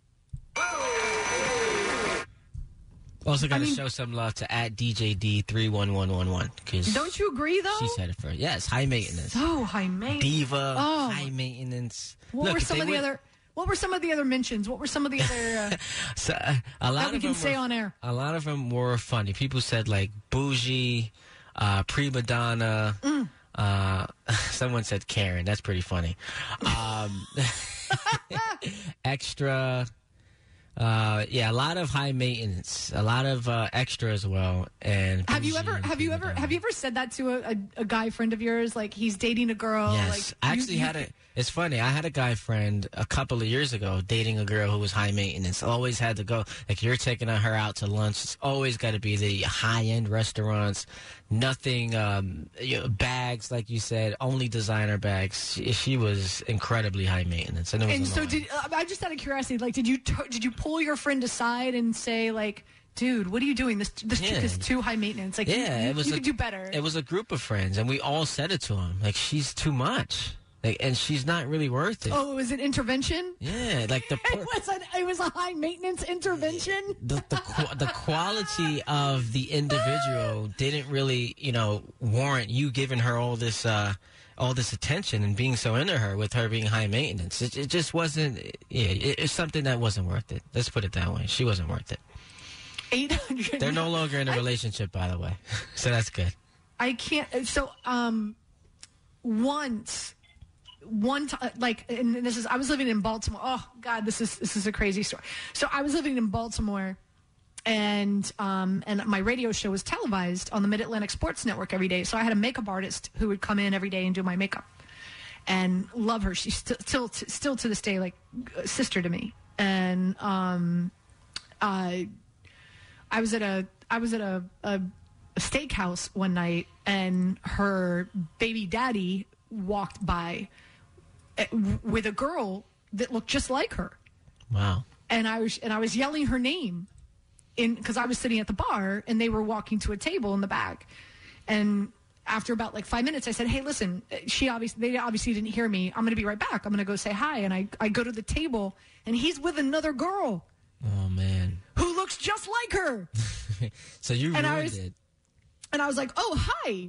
Also got to show some love to at DJD31111. Don't you agree, though? She said it first. Yes, high maintenance. So high maintenance. Diva, high maintenance. What were some of the other mentions? What were some of the other that we can say on air? A lot of them were funny. People said like bougie, prima donna. Someone said Karen. That's pretty funny. Extra. A lot of high maintenance, a lot of extra as well. And have you ever said that to a guy friend of yours? Like he's dating a girl. Yes, like, I actually it's funny. I had a guy friend a couple of years ago dating a girl who was high maintenance. Always had to go, like you're taking her out to lunch. It's always got to be the high-end restaurants. Nothing, bags, like you said, only designer bags. She was incredibly high maintenance. And so I just out of curiosity, like, did you pull your friend aside and say, like, dude, what are you doing? This chick is too high maintenance. Like, you could do better. It was a group of friends, and we all said it to him. Like, she's too much. Like, and she's not really worth it. Oh, it was an intervention? Yeah, like it was a high maintenance intervention. The quality of the individual didn't really, warrant you giving her all this attention and being so into her with her being high maintenance. It just wasn't. Yeah, it's something that wasn't worth it. Let's put it that way. She wasn't worth it. 800. They're no longer in a relationship, by the way. So that's good. I can't. So one time, and this is, I was living in Baltimore. Oh God, this is a crazy story. So I was living in Baltimore, and my radio show was televised on the Mid-Atlantic Sports Network every day. So I had a makeup artist who would come in every day and do my makeup, and love her. She's still to this day like a sister to me. And I was at a steakhouse one night, and her baby daddy walked by with a girl that looked just like her. Wow. And I was yelling her name because I was sitting at the bar and they were walking to a table in the back. And after about like 5 minutes, I said, hey, listen, they obviously didn't hear me. I'm going to be right back. I'm going to go say hi. And I go to the table and he's with another girl. Oh man. Who looks just like her. So you ruined it. And I was like, oh, hi.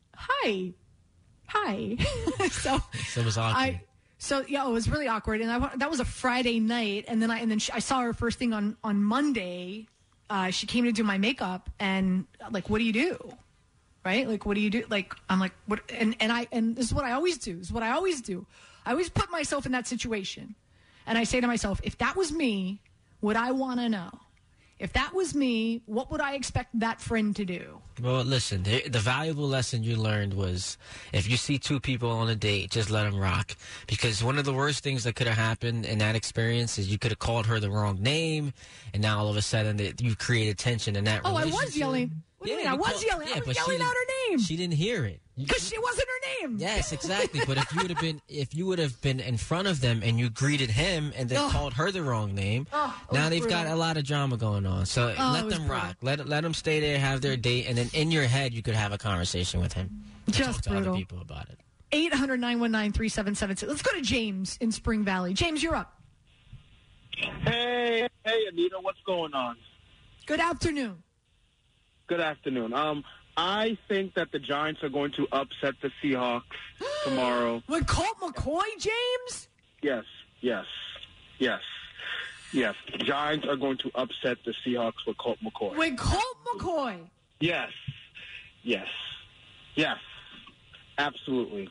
So it was awkward. It was really awkward, and that was a Friday night, and then I saw her first thing on Monday. She came to do my makeup, and like, what do you do, right? Like, what do you do? Like, I'm like, what? And this is what I always do. I always put myself in that situation, and I say to myself, if that was me, would I want to know if that was me, what would I expect that friend to do? Well, listen, the valuable lesson you learned was if you see two people on a date, just let them rock. Because one of the worst things that could have happened in that experience is you could have called her the wrong name, and now all of a sudden you created tension in that relationship. I was yelling. What do you mean? I was yelling. I was yelling out her name. She didn't hear it. Because she wasn't her name. Yes, exactly. But if you would have been in front of them and you greeted him and then called her the wrong name, now they've got a lot of drama going on. So let them rock. Let them stay there, have their date, and then in your head you could have a conversation with him. Just talk to brutal. other people about it. 800-919-3776. Let's go to James in Spring Valley. James, you're up. Hey, Anita, what's going on? Good afternoon. Good afternoon. I think that the Giants are going to upset the Seahawks tomorrow. With Colt McCoy, James? Yes. The Giants are going to upset the Seahawks with Colt McCoy. With Colt McCoy? Yes. Absolutely.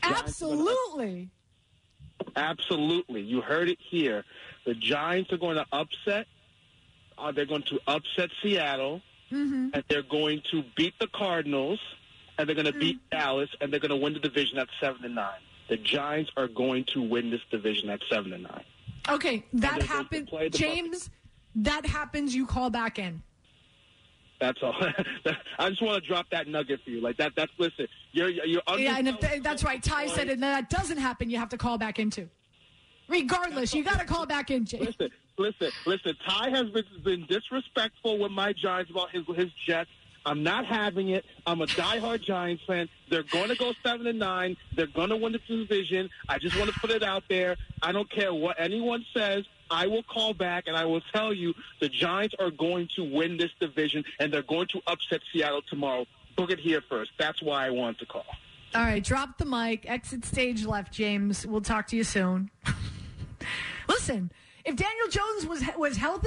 Absolutely. You heard it here. The Giants are going to upset. They're going to upset Seattle. Mm-hmm. And they're going to beat the Cardinals, and they're going to beat Dallas, and they're going to win the division at 7-9. The Giants are going to win this division at 7-9. Okay, that happens, James. That happens. You call back in. That's all. I just want to drop that nugget for you. Like that. That's listen. You're yeah, and if that's right. Ty said, and that doesn't happen, you have to call back in too. Regardless, you got to call back in, James. Listen. Ty has been disrespectful with my Giants about his Jets. I'm not having it. I'm a diehard Giants fan. They're going to go 7-9. They're going to win the division. I just want to put it out there. I don't care what anyone says. I will call back, and I will tell you the Giants are going to win this division, and they're going to upset Seattle tomorrow. Book it here first. That's why I want to call. All right, drop the mic. Exit stage left, James. We'll talk to you soon. Listen, if Daniel Jones was healthy,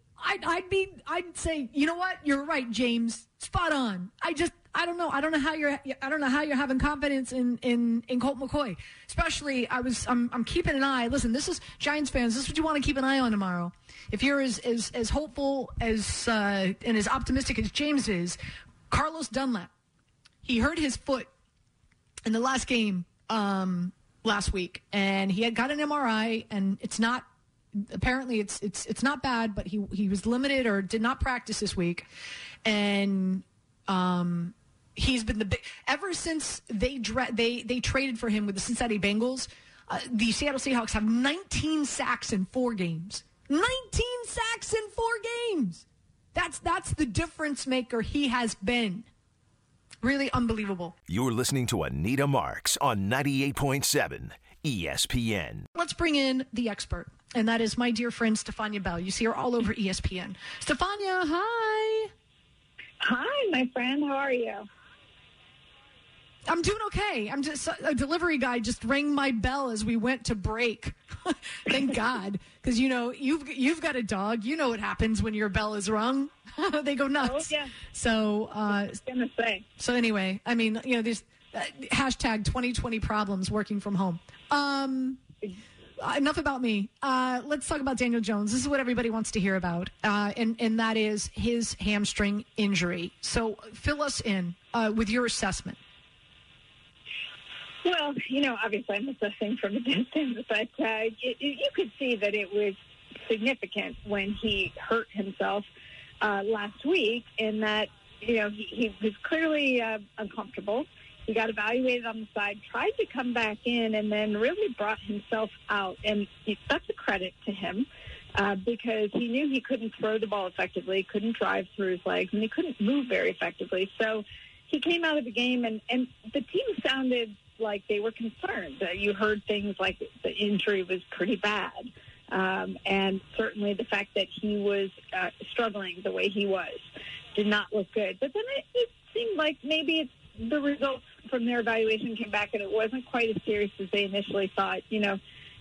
I'd say, you know what? You're right, James. Spot on. I don't know. I don't know how you're having confidence in Colt McCoy. Especially, I'm keeping an eye. Listen, this is Giants fans. This is what you want to keep an eye on tomorrow. If you're as hopeful as and as optimistic as James is, Carlos Dunlap, he hurt his foot in the last game last week, and he had got an MRI, and it's not. Apparently, it's not bad, but he was limited or did not practice this week, and he's been ever since they traded for him with the Cincinnati Bengals. The Seattle Seahawks have 19 sacks in 4 games. 19 sacks in 4 games. That's the difference maker he has been. Really unbelievable. You're listening to Anita Marks on 98.7 ESPN. Let's bring in the expert, and that is my dear friend Stefania Bell. You see her all over ESPN. Stefania, hi. Hi, my friend. How are you? I'm doing okay. I'm just a delivery guy just rang my bell as we went to break. Thank God, because you've got a dog. You know what happens when your bell is rung. They go nuts. Oh yeah. So I was gonna say. So anyway, I mean, there's hashtag 2020 problems working from home. Enough about me. Let's talk about Daniel Jones. This is what everybody wants to hear about, and that is his hamstring injury. So fill us in with your assessment. Well, obviously I'm assessing from a distance, but you could see that it was significant when he hurt himself last week, in that, he was clearly uncomfortable. He got evaluated on the side, tried to come back in, and then really brought himself out. And that's a credit to him because he knew he couldn't throw the ball effectively, couldn't drive through his legs, and he couldn't move very effectively. So he came out of the game, and the team sounded like they were concerned. You heard things like the injury was pretty bad. And certainly the fact that he was struggling the way he was did not look good. But then it seemed like maybe the results from their evaluation came back and it wasn't quite as serious as they initially thought. The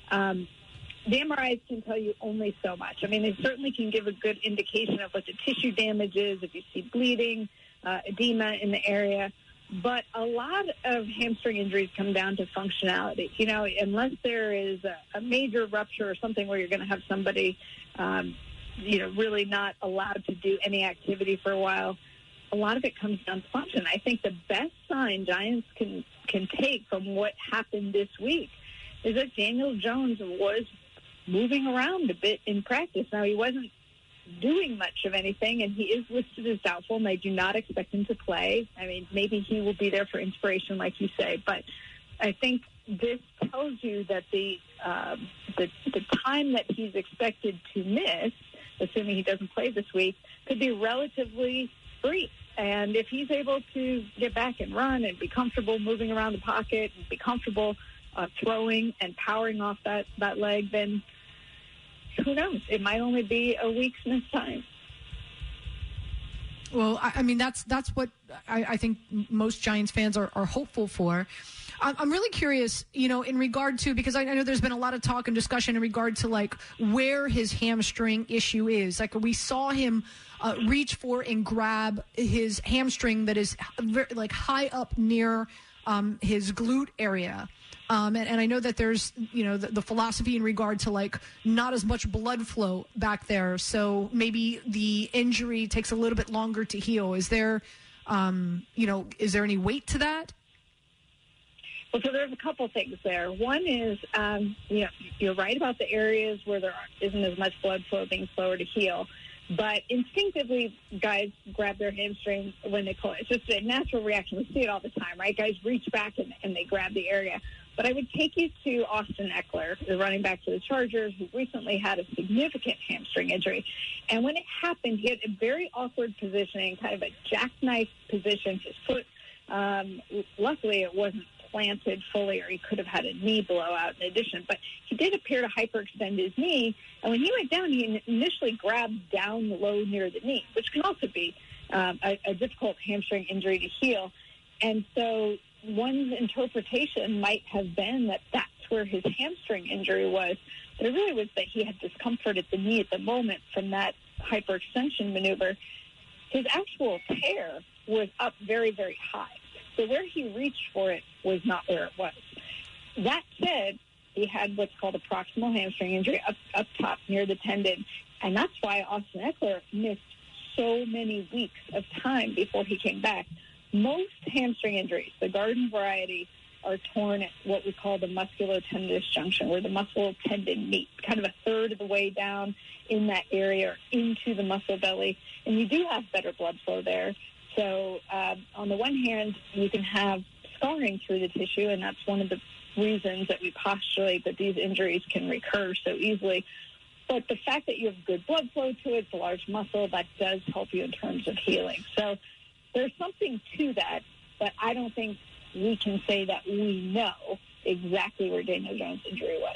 MRIs can tell you only so much. I mean, they certainly can give a good indication of what the tissue damage is, if you see bleeding, edema in the area. But a lot of hamstring injuries come down to functionality. Unless there is a major rupture or something where you're going to have somebody, really not allowed to do any activity for a while, a lot of it comes down to function. I think the best sign Giants can take from what happened this week is that Daniel Jones was moving around a bit in practice. Now, he wasn't doing much of anything, and he is listed as doubtful, and I do not expect him to play. I mean, maybe he will be there for inspiration, like you say, but I think this tells you that the time that he's expected to miss, assuming he doesn't play this week, could be relatively brief. And if he's able to get back and run and be comfortable moving around the pocket and be comfortable throwing and powering off that leg, then who knows? It might only be a week's missed time. Well, I mean, that's what I think most Giants fans are hopeful for. I'm really curious, in regard to, because I know there's been a lot of talk and discussion in regard to, like, where his hamstring issue is. Like, we saw him reach for and grab his hamstring that is, like, high up near his glute area. And I know that there's, the philosophy in regard to, like, not as much blood flow back there. So maybe the injury takes a little bit longer to heal. Is there, is there any weight to that? Well, so there's a couple things there. One is, you're right about the areas where there isn't as much blood flow, being slower to heal. But instinctively, guys grab their hamstring when they pull it. It's just a natural reaction. We see it all the time, right? Guys reach back and they grab the area. But I would take you to Austin Eckler, the running back for the Chargers, who recently had a significant hamstring injury. And when it happened, he had a very awkward positioning, kind of a jackknife position. His foot, luckily, it wasn't planted fully, or he could have had a knee blowout in addition. But he did appear to hyperextend his knee, and when he went down, he initially grabbed down low near the knee, which can also be a difficult hamstring injury to heal. And so one's interpretation might have been that that's where his hamstring injury was, but it really was that he had discomfort at the knee at the moment from that hyperextension maneuver. His actual tear was up very, very high. So where he reached for it was not where it was. That said, he had what's called a proximal hamstring injury up top near the tendon, and that's why Austin Eckler missed so many weeks of time before he came back. Most hamstring injuries, the garden variety, are torn at what we call the musculotendinous junction, where the muscle tendon meet, kind of a third of the way down in that area or into the muscle belly, and you do have better blood flow there. So on the one hand, you can have scarring through the tissue, and that's one of the reasons that we postulate that these injuries can recur so easily. But the fact that you have good blood flow to it, it's a large muscle, that does help you in terms of healing. So there's something to that, but I don't think we can say that we know exactly where Daniel Jones' injury was.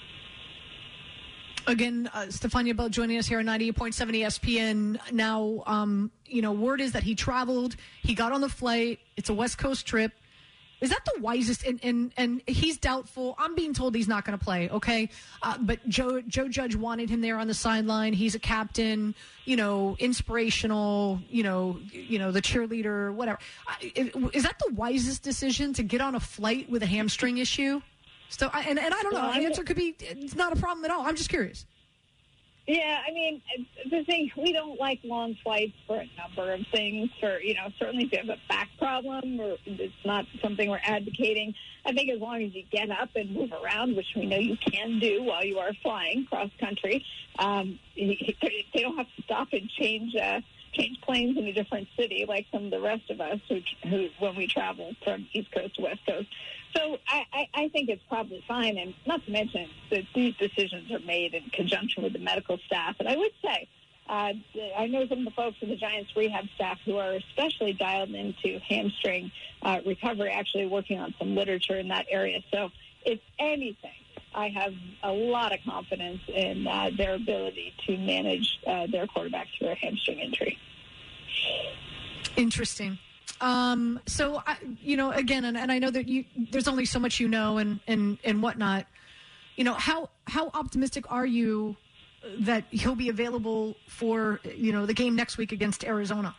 Again, Stefania Bell joining us here on 98.7 ESPN. Now, word is that he traveled. He got on the flight. It's a West Coast trip. Is that the wisest? And he's doubtful. I'm being told he's not going to play, okay? But Joe Judge wanted him there on the sideline. He's a captain, inspirational, the cheerleader, whatever. Is that the wisest decision, to get on a flight with a hamstring issue? So, and I don't know. The answer could be it's not a problem at all. I'm just curious. Yeah, I mean, the thing, we don't like long flights for a number of things. Certainly if you have a back problem, or it's not something we're advocating. I think as long as you get up and move around, which we know you can do while you are flying cross country, they don't have to stop and change planes in a different city like some of the rest of us who when we travel from East Coast to West Coast. So I think it's probably fine, and not to mention that these decisions are made in conjunction with the medical staff. And I would say, I know some of the folks in the Giants rehab staff who are especially dialed into hamstring recovery, actually working on some literature in that area. So if anything, I have a lot of confidence in their ability to manage their quarterback through a hamstring injury. Interesting. So, again, and I know that there's only so much and whatnot. How optimistic are you that he'll be available for, the game next week against Arizona?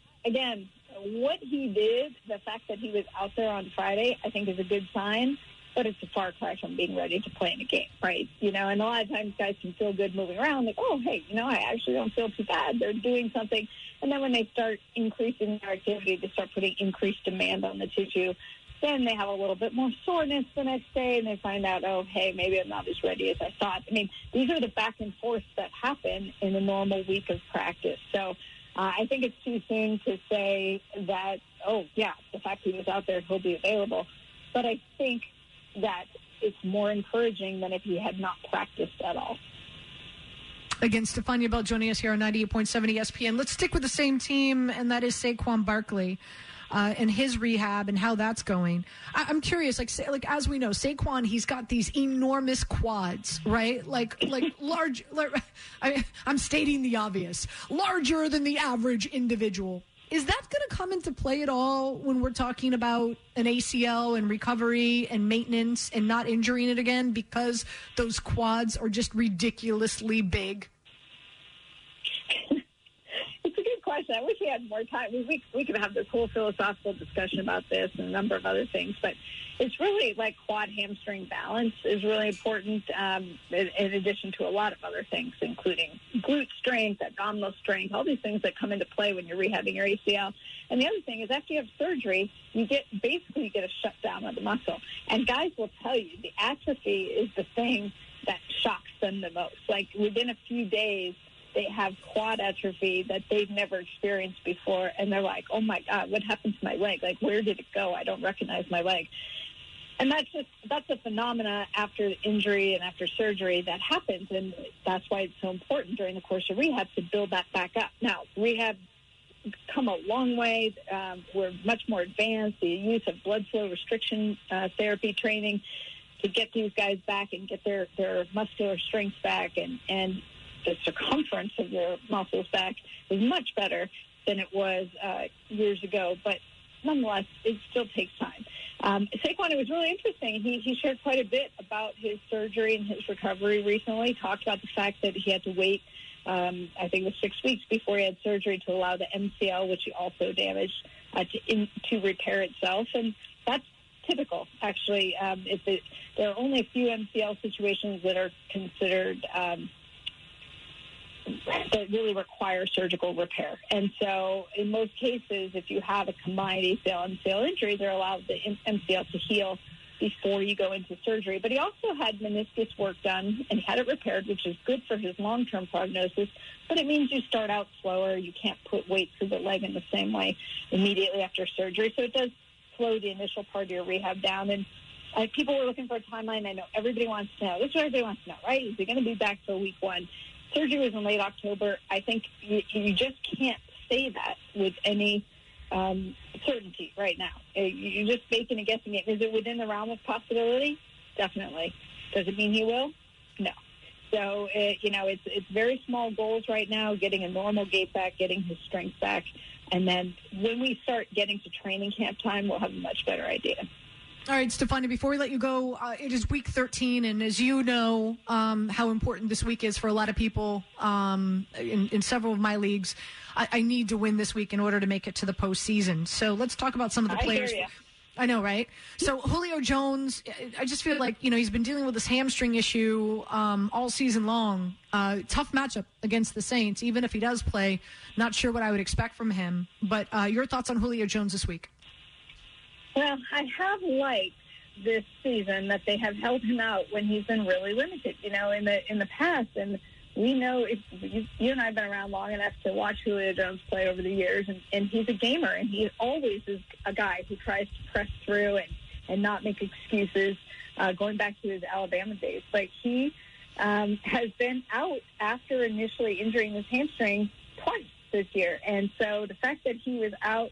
What he did, the fact that he was out there on Friday, I think is a good sign. but it's a far cry from being ready to play in a game, right? And a lot of times guys can feel good moving around, like, oh, hey, I actually don't feel too bad. They're doing something. And then when they start increasing their activity, they start putting increased demand on the tissue, then they have a little bit more soreness the next day, and they find out, oh, hey, maybe I'm not as ready as I thought. I mean, these are the back and forth that happen in a normal week of practice. So I think it's too soon to say that, oh, yeah, the fact he was out there, he'll be available. But I think that it's more encouraging than if he had not practiced at all. Again, Stefania Bell joining us here on 98.7 ESPN. Let's stick with the same team, and that is Saquon Barkley. And his rehab and how that's going. I'm curious, like as we know, Saquon, he's got these enormous quads, right? Like large. I'm stating the obvious, larger than the average individual. Is that going to come into play at all when we're talking about an ACL and recovery and maintenance and not injuring it again because those quads are just ridiculously big? It's a good question. I wish we had more time. We could have this whole philosophical discussion about this and a number of other things, but it's really like quad hamstring balance is really important in addition to a lot of other things, including glute strength, abdominal strength, all these things that come into play when you're rehabbing your ACL. And the other thing is after you have surgery, you get a shutdown of the muscle. And guys will tell you the atrophy is the thing that shocks them the most. Like within a few days, they have quad atrophy that they've never experienced before, and they're like, oh, my God, what happened to my leg? Like, where did it go? I don't recognize my leg. And that's a phenomena after injury and after surgery that happens, and that's why it's so important during the course of rehab to build that back up. Now, rehab come a long way. We're much more advanced. The use of blood flow restriction therapy training to get these guys back and get their muscular strength back and the circumference of their muscles back is much better than it was years ago. But nonetheless, it still takes time. Saquon, it was really interesting. He shared quite a bit about his surgery and his recovery recently, talked about the fact that he had to wait, I think it was 6 weeks before he had surgery to allow the MCL, which he also damaged, to repair itself. And that's typical, actually. There are only a few MCL situations that are considered that really require surgical repair. And so in most cases, if you have a combined ACL-MCL injury, they're allowed the MCL to heal before you go into surgery. But he also had meniscus work done and had it repaired, which is good for his long-term prognosis. But it means you start out slower. You can't put weight through the leg in the same way immediately after surgery. So it does slow the initial part of your rehab down. And people were looking for a timeline. I know everybody wants to know. This is what everybody wants to know, right? Is he going to be back for week 1? Surgery was in late October. I think you just can't say that with any certainty right now. You're just making a guessing game. Is it within the realm of possibility? Definitely. Does it mean he will? No. So, it's very small goals right now, getting a normal gait back, getting his strength back. And then when we start getting to training camp time, we'll have a much better idea. All right, Stefania, before we let you go, it is week 13, and as you know how important this week is for a lot of people in several of my leagues, I need to win this week in order to make it to the postseason. So let's talk about some of the players. I hear ya. I know, right? So Julio Jones, I just feel like, he's been dealing with this hamstring issue all season long. Tough matchup against the Saints, even if he does play. Not sure what I would expect from him. But your thoughts on Julio Jones this week? Well, I have liked this season that they have held him out when he's been really limited, in the past. And we know you and I have been around long enough to watch Julio Jones play over the years, and he's a gamer, and he always is a guy who tries to press through and not make excuses, going back to his Alabama days. But he has been out after initially injuring his hamstring twice this year. And so the fact that he was out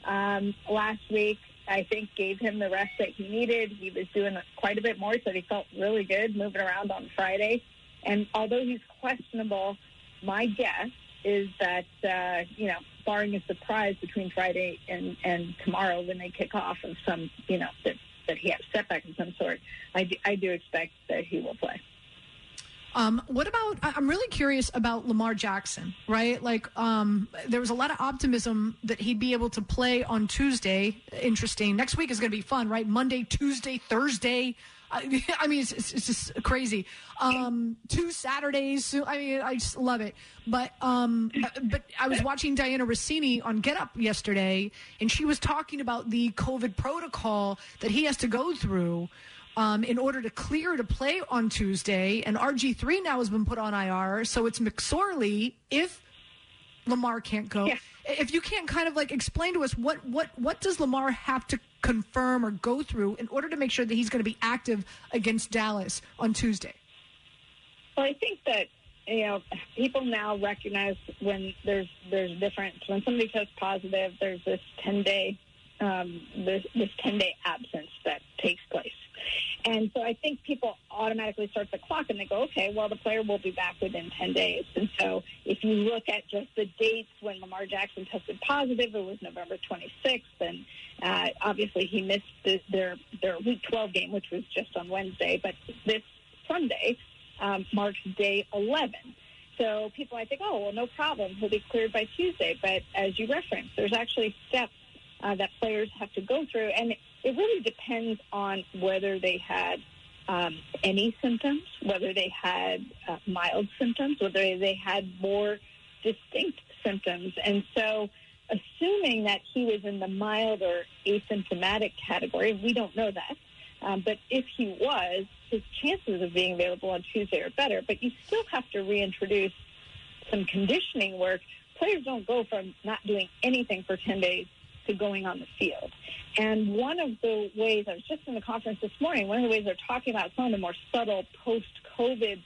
last week, I think, gave him the rest that he needed. He was doing quite a bit more, so he felt really good moving around on Friday. And although he's questionable, my guess is that, barring a surprise between Friday and tomorrow when they kick off of some, that he has setback of some sort, I do expect that he will play. What about, I'm really curious about Lamar Jackson, right? Like, there was a lot of optimism that he'd be able to play on Tuesday. Interesting. Next week is going to be fun, right? Monday, Tuesday, Thursday. I mean, it's just crazy. 2 Saturdays. So, I mean, I just love it. But I was watching Diana Rossini on Get Up yesterday, and she was talking about the COVID protocol that he has to go through in order to clear to play on Tuesday. And RG3 now has been put on IR, so it's McSorley if Lamar can't go. Yeah. If you can't kind of like explain to us what does Lamar have to confirm or go through in order to make sure that he's going to be active against Dallas on Tuesday? Well, I think that, people now recognize when there's a difference. When somebody tests positive, there's this 10-day this 10-day absence that takes place. And so I think people automatically start the clock and they go, okay, well, the player will be back within 10 days. And so if you look at just the dates when Lamar Jackson tested positive, it was November 26th. And obviously he missed their Week 12 game, which was just on Wednesday. But this Sunday marks day 11. So people, I think, oh, well, no problem. He'll be cleared by Tuesday. But as you referenced, there's actually steps that players have to go through. And it really depends on whether they had any symptoms, whether they had mild symptoms, whether they had more distinct symptoms. And so assuming that he was in the mild or asymptomatic category, we don't know that. But if he was, his chances of being available on Tuesday are better. But you still have to reintroduce some conditioning work. Players don't go from not doing anything for 10 days to going on the field. And one of the ways, I was just in the conference this morning, one of the ways they're talking about some of the more subtle post-COVID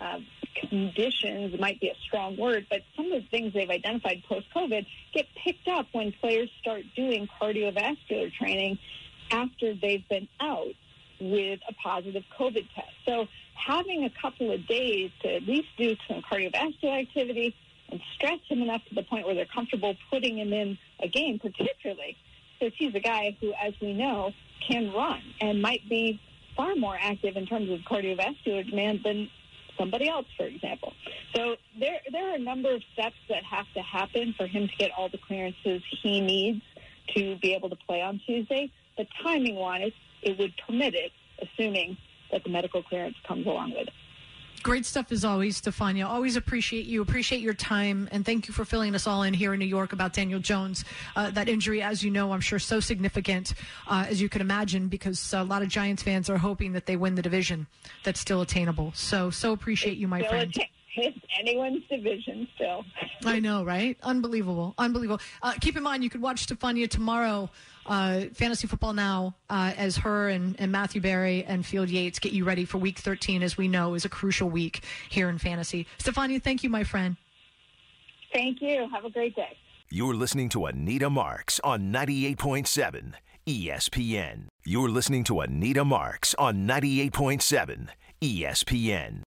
conditions, might be a strong word, but some of the things they've identified post-COVID get picked up when players start doing cardiovascular training after they've been out with a positive COVID test. So having a couple of days to at least do some cardiovascular activity and stretch him enough to the point where they're comfortable putting him in a game, particularly because he's a guy who, as we know, can run and might be far more active in terms of cardiovascular demand than somebody else, for example. So there are a number of steps that have to happen for him to get all the clearances he needs to be able to play on Tuesday. But timing-wise, it would permit it, assuming that the medical clearance comes along with it. Great stuff as always, Stefania. Always appreciate you. Appreciate your time. And thank you for filling us all in here in New York about Daniel Jones. That injury, as you know, I'm sure so significant, as you can imagine, because a lot of Giants fans are hoping that they win the division that's still attainable. So appreciate you, my friend. It's anyone's division still. I know, right? Unbelievable. Keep in mind, you could watch Stefania tomorrow, Fantasy Football Now, as her and Matthew Berry and Field Yates get you ready for Week 13, as we know is a crucial week here in fantasy. Stefania, thank you, my friend. Thank you. Have a great day. You're listening to Anita Marks on 98.7 ESPN. You're listening to Anita Marks on 98.7 ESPN.